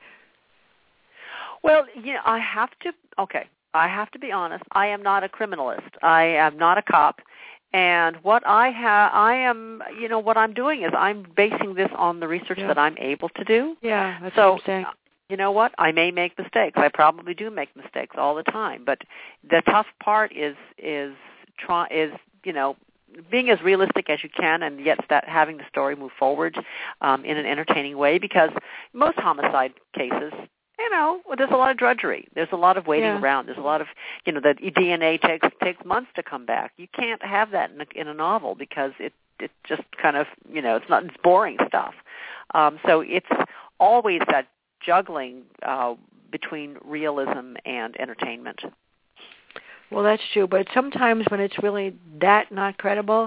Well, you know, I have to. Okay. I have to be honest, I am not a criminalist. I am not a cop. And what I have, I am, you know, what I'm doing is I'm basing this on the research yeah. that I'm able to do. Yeah, that's so, what I'm saying. You know what? I may make mistakes. I probably do make mistakes all the time. But the tough part is, is, try, is you know, being as realistic as you can, and yet that having the story move forward um, in an entertaining way, because most homicide cases, you know, well, there's a lot of drudgery. There's a lot of waiting yeah. around. There's a lot of, you know, the D N A takes takes months to come back. You can't have that in a, in a novel, because it it just kind of, you know, it's not it's boring stuff. Um, so it's always that juggling uh, between realism and entertainment. Well, that's true. But sometimes when it's really that not credible,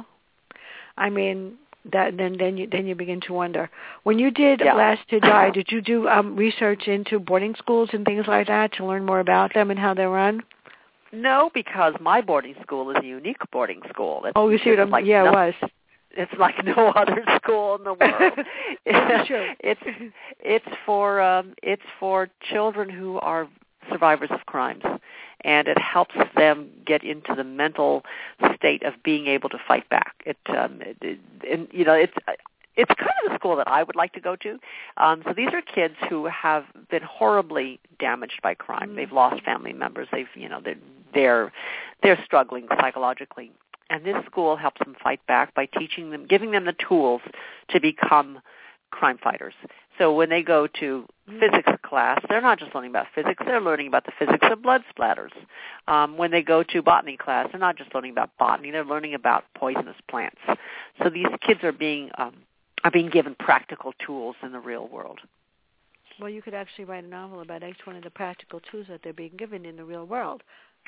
I mean, that then then you then you begin to wonder. When you did yeah. Last to Die, did you do um, research into boarding schools and things like that to learn more about them and how they're run? No, because my boarding school is a unique boarding school. It's, oh, you see what I'm like yeah, nothing, it was. It's like no other school in the world. That's true. It's it's for um, it's for children who are survivors of crimes, and it helps them get into the mental state of being able to fight back. It, um, it, it and you know, it's it's kind of the school that I would like to go to. Um, so these are kids who have been horribly damaged by crime. Mm-hmm. They've lost family members. They've you know they're they're they're struggling psychologically, and this school helps them fight back by teaching them, giving them the tools to become crime fighters. So when they go to physics class, they're not just learning about physics, they're learning about the physics of blood splatters. Um, when they go to botany class, they're not just learning about botany, they're learning about poisonous plants. So these kids are being um, are being given practical tools in the real world. Well, you could actually write a novel about each one of the practical tools that they're being given in the real world.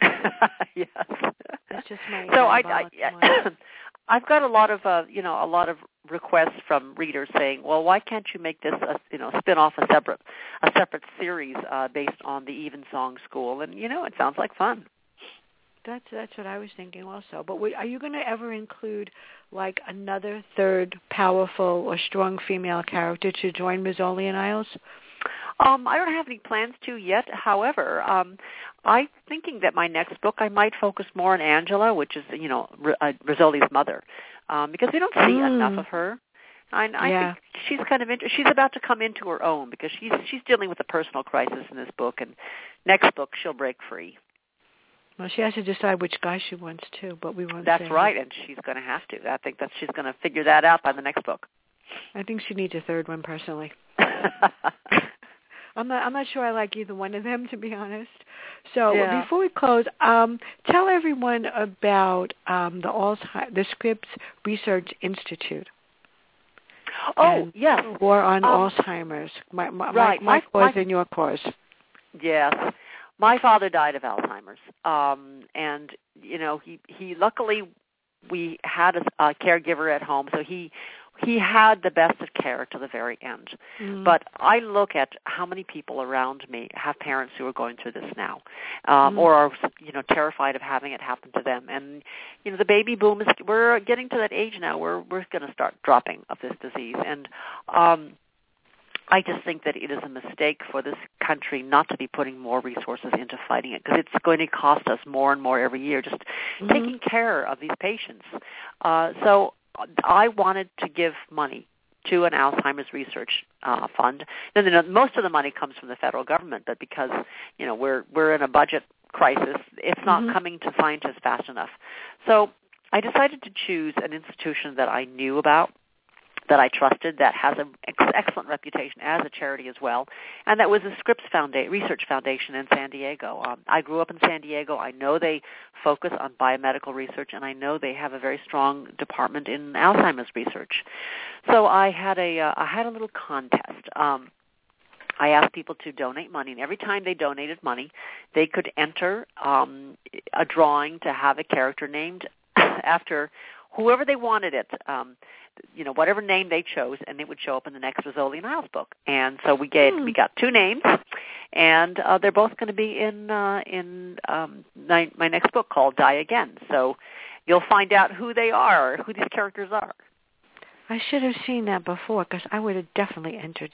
Yes. That's just my so I, I, I I've got a lot of uh, you know a lot of requests from readers saying, well, why can't you make this a you know spin off a separate a separate series uh, based on the Evensong School? And you know it sounds like fun. That's that's what I was thinking also. But wait, are you going to ever include like another third powerful or strong female character to join Mazzoli and Isles? Um, I don't have any plans to yet. However, um, I'm thinking that my next book I might focus more on Angela, which is you know R- uh, Rizzoli's mother, um, because we don't see mm. enough of her. I, I yeah. think she's kind of inter- she's about to come into her own, because she's she's dealing with a personal crisis in this book, and next book she'll break free. Well, she has to decide which guy she wants to, but we won't. That's say right, that. and she's going to have to. I think that she's going to figure that out by the next book. I think she needs a third one personally. I'm not. I'm not sure I like either one of them, to be honest. So yeah. before we close, um, tell everyone about um, the Alzheimer's, the Scripps Research Institute. Oh yes, War on um, Alzheimer's. My, my, right. my, my cause my, and your cause. Yes, my father died of Alzheimer's, um, and you know he he luckily we had a, a caregiver at home, so he. He had the best of care to the very end. Mm. But I look at how many people around me have parents who are going through this now, um, mm. or are, you know, terrified of having it happen to them. And, you know, the baby boom is, we're getting to that age now where we're going to start dropping of this disease. And um, I just think that it is a mistake for this country not to be putting more resources into fighting it, because it's going to cost us more and more every year just mm-hmm. taking care of these patients. Uh, so I wanted to give money to an Alzheimer's research uh, fund. Now, you know, most of the money comes from the federal government, but because you know we're we're in a budget crisis, it's not mm-hmm. coming to scientists fast enough. So I decided to choose an institution that I knew about, that I trusted, that has an ex- excellent reputation as a charity as well, and that was the Scripps Founda- Research Foundation in San Diego. Um, I grew up in San Diego. I know they focus on biomedical research, and I know they have a very strong department in Alzheimer's research. So I had a uh, I had a little contest. Um, I asked people to donate money, and every time they donated money, they could enter um, a drawing to have a character named after whoever they wanted it, um, you know, whatever name they chose, and it would show up in the next Rizzoli Niles book. And so we gave, mm. we got two names, and uh, they're both going to be in uh, in um, my, my next book called Die Again. So you'll find out who they are, or who these characters are. I should have seen that before, because I would have definitely entered.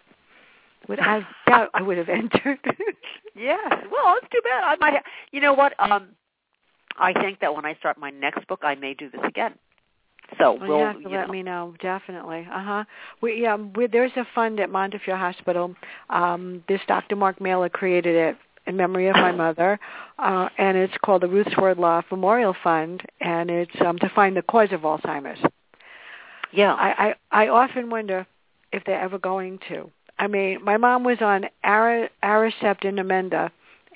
Would I doubt I would have entered. Yes. Well, it's too bad. I might have, you know what? Um, I think that when I start my next book, I may do this again. So well, we'll, you have to you let know. me know, definitely. Uh huh. We yeah, we, there's a fund at Montefiore Hospital. Um, this Doctor Mark Mailer created it in memory of my mother, uh, and it's called the Ruth Swerdloff Memorial Fund, and it's um, to find the cause of Alzheimer's. Yeah. I, I I often wonder if they're ever going to. I mean, my mom was on Ara, Aricept and Namenda,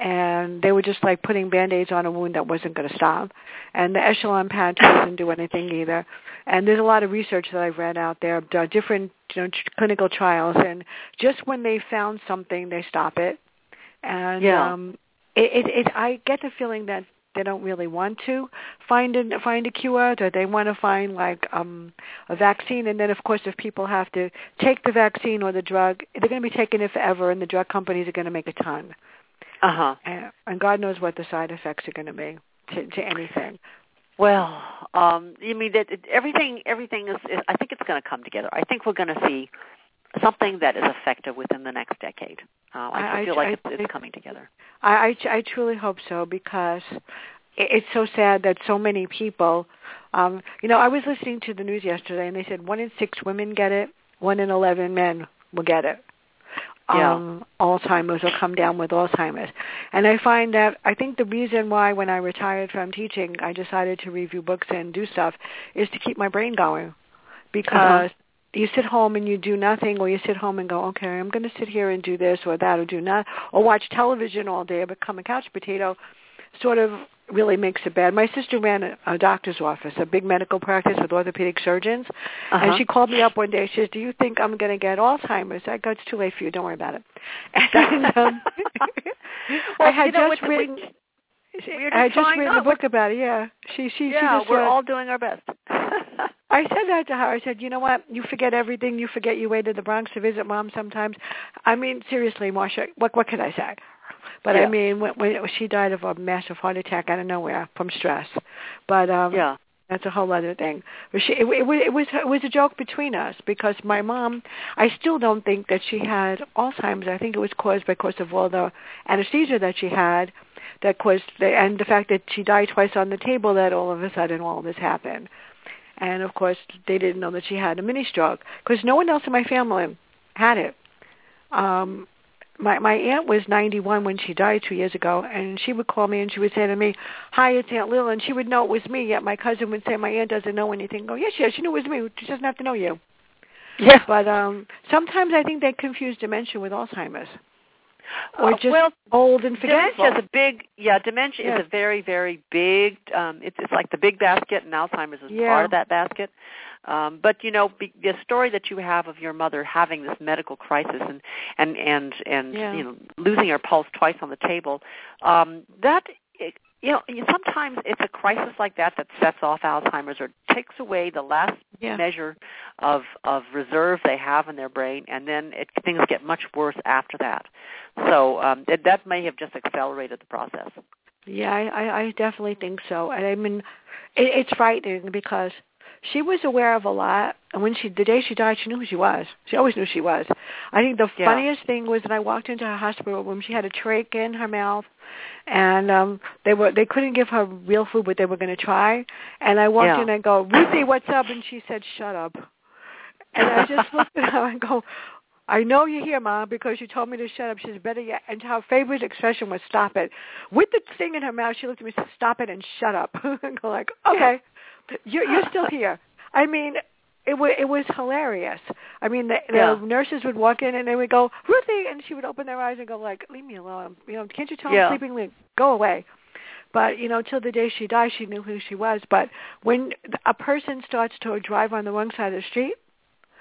and they were just like putting Band-Aids on a wound that wasn't going to stop. And the Echelon patch doesn't do anything either. And there's a lot of research that I've read out there, different you know, clinical trials, and just when they found something, they stop it. And yeah. um, it, it, it, I get the feeling that they don't really want to find a, find a cure, or they want to find like um, a vaccine. And then, of course, if people have to take the vaccine or the drug, they're going to be taking it forever, and the drug companies are going to make a ton. Uh-huh. And, and God knows what the side effects are going to be to, to anything. Well, um, you mean that it, everything, everything is, is, I think it's going to come together. I think we're going to see something that is effective within the next decade. Uh, I, I feel like I, it's, it's coming together. I, I, I truly hope so, because it's so sad that so many people, um, you know, I was listening to the news yesterday, and they said one in six women get it, one in eleven men will get it. Yeah. Um, Alzheimer's will come down with Alzheimer's. And I find that I think the reason why when I retired from teaching, I decided to review books and do stuff is to keep my brain going, because uh-huh. you sit home and you do nothing, or you sit home and go, okay, I'm going to sit here and do this or that or do not, or watch television all day or become a couch potato, sort of really makes it bad. My sister ran a, a doctor's office, a big medical practice with orthopedic surgeons, uh-huh. and she called me up one day. She says, do you think I'm going to get Alzheimer's? I go, it's too late for you. Don't worry about it. And um, well, I had you know, just written... We, I had just written a book about it, yeah. She, she, yeah, she just we're uh, all doing our best. I said that to her. I said, you know what? You forget everything. You forget you went to the Bronx to visit Mom sometimes. I mean, seriously, Marsha, what what can I say? But yeah. I mean, when, when she died of a massive heart attack out of nowhere from stress. But um, yeah. that's a whole other thing. But she, it, it, it was it was a joke between us, because my mom, I still don't think that she had Alzheimer's. I think it was caused by cause of all the anesthesia that she had, that caused the, and the fact that she died twice on the table, that all of a sudden all this happened. And of course, they didn't know that she had a mini stroke, because no one else in my family had it. Um, My my aunt was ninety-one when she died two years ago, and she would call me and she would say to me, "Hi, it's Aunt Lil," and she would know it was me. Yet my cousin would say, "My aunt doesn't know anything." Go, "Yes, yes, she knew it was me. She doesn't have to know you." Yeah. But um, sometimes I think they confuse dementia with Alzheimer's, or uh, just well, old and forgetful. Dementia is a big, yeah. Dementia yeah. is a very, very big. Um, it's it's like the big basket, and Alzheimer's is yeah. part of that basket. Um, but you know, be, the story that you have of your mother having this medical crisis and and and and yeah. you know, losing her pulse twice on the table, um, that it, you know, sometimes it's a crisis like that that sets off Alzheimer's or takes away the last yeah. measure of of reserve they have in their brain, and then it, things get much worse after that. So um, it, that may have just accelerated the process. Yeah, I, I definitely think so. And I mean, it, it's frightening, because she was aware of a lot, and when she the day she died, she knew who she was. She always knew who she was. I think the yeah. funniest thing was when I walked into her hospital room, she had a trach in her mouth, and um they were they couldn't give her real food, but they were going to try. And I walked yeah. in and go, "Ruthie, what's up?" And she said, "Shut up." And I just looked at her and go, "I know you're here, Mom, because you told me to shut up." She said, "Better yet." And her favorite expression was "stop it." With the thing in her mouth, she looked at me and said, "Stop it and shut up." And go like, "Okay, you're, you're still here." I mean, it was it was hilarious. I mean, the, yeah. the nurses would walk in and they would go, "Ruthie," and she would open their eyes and go like, "Leave me alone. You know, can't you tell yeah. I'm sleeping? Leave. Go away." But, you know, till the day she died, she knew who she was. But when a person starts to drive on the wrong side of the street,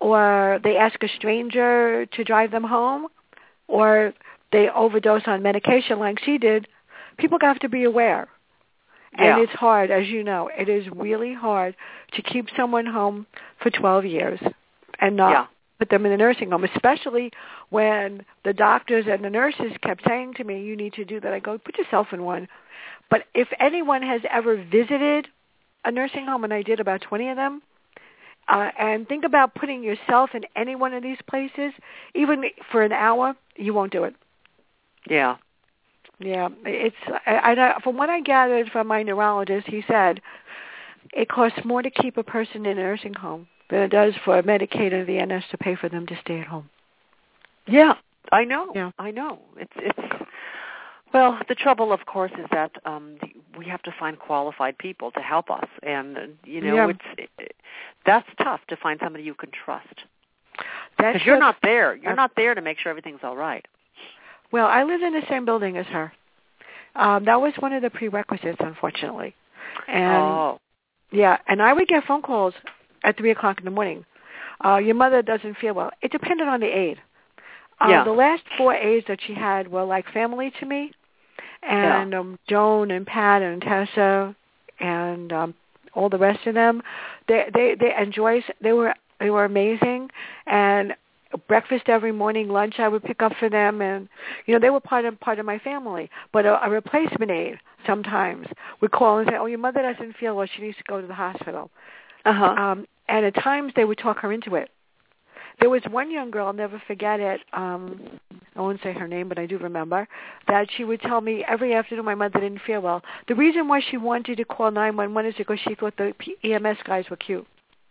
or they ask a stranger to drive them home, or they overdose on medication like she did, people have to be aware. Yeah. And it's hard, as you know. It is really hard to keep someone home for twelve years and not yeah. put them in a nursing home, especially when the doctors and the nurses kept saying to me, you need to do that. I go, put yourself in one. But if anyone has ever visited a nursing home, and I did about twenty of them, uh, and think about putting yourself in any one of these places, even for an hour, you won't do it. Yeah. Yeah, it's. I, I, from what I gathered from my neurologist, he said it costs more to keep a person in a nursing home than it does for Medicaid or the N S to pay for them to stay at home. Yeah, I know. Yeah. I know. It's it's. Well, the trouble, of course, is that um, we have to find qualified people to help us, and you know, yeah. it's it, that's tough to find somebody you can trust. Because you're not there. You're uh, not there to make sure everything's all right. Well, I live in the same building as her. Um, that was one of the prerequisites, unfortunately. And oh. Yeah, and I would get phone calls at three o'clock in the morning. Uh, your mother doesn't feel well. It depended on the aide. Uh, yeah. The last four aides that she had were like family to me. And yeah. um, Joan and Pat and Tessa and um, all the rest of them, they, they, they and Joyce, they were they were amazing. And breakfast every morning, lunch I would pick up for them, and you know they were part of part of my family. But a, a replacement aide sometimes would call and say, "Oh, your mother doesn't feel well; she needs to go to the hospital." Uh-huh. Um, and at times they would talk her into it. There was one young girl, I'll never forget it. Um, I won't say her name, but I do remember that she would tell me every afternoon my mother didn't feel well. The reason why she wanted to call nine one one is because she thought the E M S guys were cute.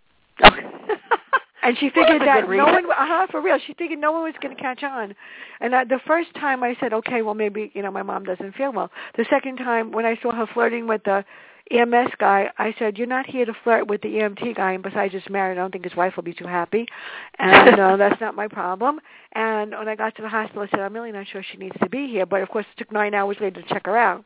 And she figured that no one, uh-huh, for real, she figured no one was going to catch on. And I, the first time I said, okay, well, maybe, you know, my mom doesn't feel well. The second time when I saw her flirting with the E M S guy, I said, you're not here to flirt with the E M T guy, and besides, just married. I don't think his wife will be too happy. And uh, that's not my problem. And when I got to the hospital, I said, I'm really not sure she needs to be here. But, of course, it took nine hours later to check her out.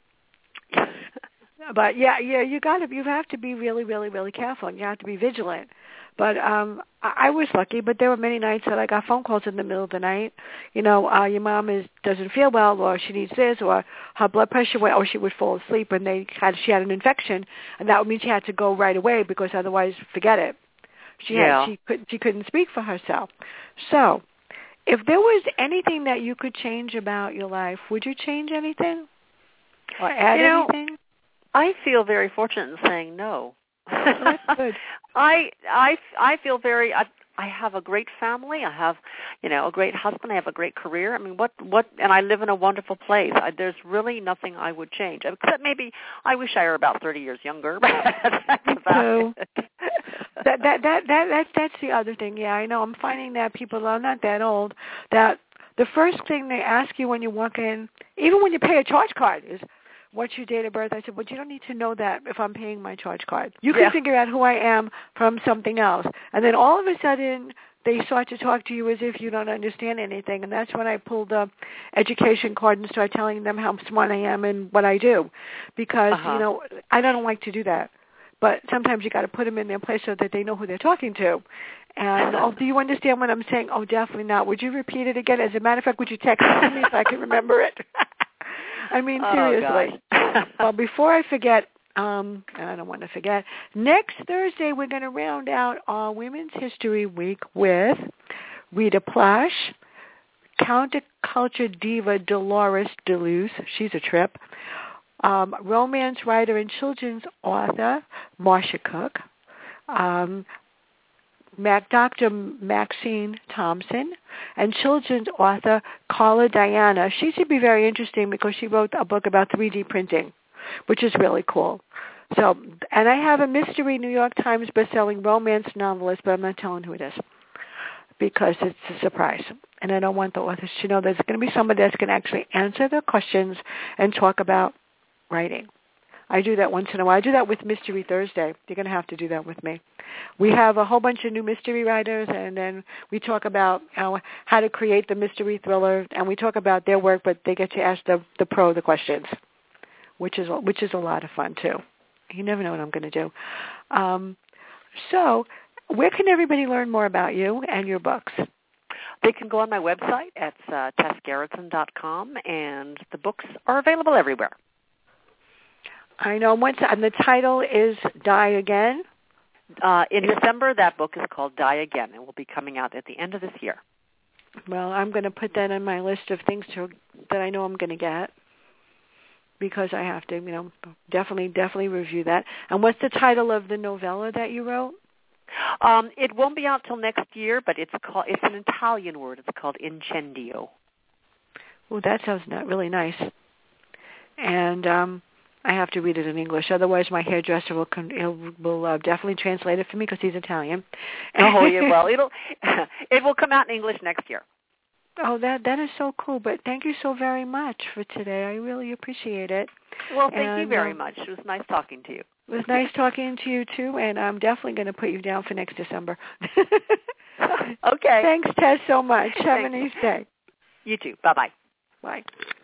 But, yeah, yeah, you got to, you have to be really, really, really careful, and you have to be vigilant. But um, I, I was lucky, but there were many nights that I got phone calls in the middle of the night. You know, uh, your mom is doesn't feel well, or she needs this, or her blood pressure went, or she would fall asleep, and they had she had an infection, and that would mean she had to go right away because otherwise, forget it. She yeah. had she could she couldn't speak for herself. So, if there was anything that you could change about your life, would you change anything or add you know, anything? I feel very fortunate in saying no. Well, that's good. I I I feel very. I, I have a great family. I have, you know, a great husband. I have a great career. I mean, what what? And I live in a wonderful place. I, there's really nothing I would change, except maybe I wish I were about thirty years younger. That's about it. that that that that that's that's the other thing. Yeah, I know. I'm finding that people are not that old. That the first thing they ask you when you walk in, even when you pay a charge card, is, what's your date of birth? I said, well, you don't need to know that if I'm paying my charge card. You can yeah. figure out who I am from something else. And then all of a sudden, they start to talk to you as if you don't understand anything. And that's when I pull the education card and start telling them how smart I am and what I do. Because, uh-huh. you know, I don't like to do that. But sometimes you got to put them in their place so that they know who they're talking to. And, oh, do you understand what I'm saying? Oh, definitely not. Would you repeat it again? As a matter of fact, would you text it to me so I can remember it? I mean, seriously. Oh, well, before I forget, um, and I don't want to forget, next Thursday we're going to round out our Women's History Week with Rita Plash, counterculture diva Dolores DeLuce, she's a trip, um, romance writer and children's author Marcia Cook, um, Mac, Doctor Maxine Thompson, and children's author Carla Diana. She should be very interesting because she wrote a book about three D printing, which is really cool. So, and I have a mystery New York Times bestselling romance novelist, but I'm not telling who it is because it's a surprise. And I don't want the authors to know there's going to be somebody that's going to actually answer their questions and talk about writing. I do that once in a while. I do that with Mystery Thursday. You're going to have to do that with me. We have a whole bunch of new mystery writers, and then we talk about uh, how to create the mystery thriller, and we talk about their work, but they get to ask the, the pro the questions, which is which is a lot of fun, too. You never know what I'm going to do. Um, so where can everybody learn more about you and your books? They can go on my website at uh, tess gerritsen dot com, and the books are available everywhere. I know. Once, and the title is Die Again? Uh, in December, that book is called Die Again. It will be coming out at the end of this year. Well, I'm going to put that on my list of things to, that I know I'm going to get, because I have to, you know, definitely, definitely review that. And what's the title of the novella that you wrote? Um, it won't be out till next year, but it's called, it's an Italian word. It's called Incendio. Well, that sounds not really nice. And um, I have to read it in English. Otherwise, my hairdresser will con- he'll, will uh, definitely translate it for me because he's Italian. Oh, yeah, well, it'll it will come out in English next year. Oh, that that is so cool. But thank you so very much for today. I really appreciate it. Well, thank and, you very um, much. It was nice talking to you. It was nice talking to you, too, and I'm definitely going to put you down for next December. Okay. Thanks, Tess, so much. Have Thanks. a nice day. You too. Bye-bye. Bye.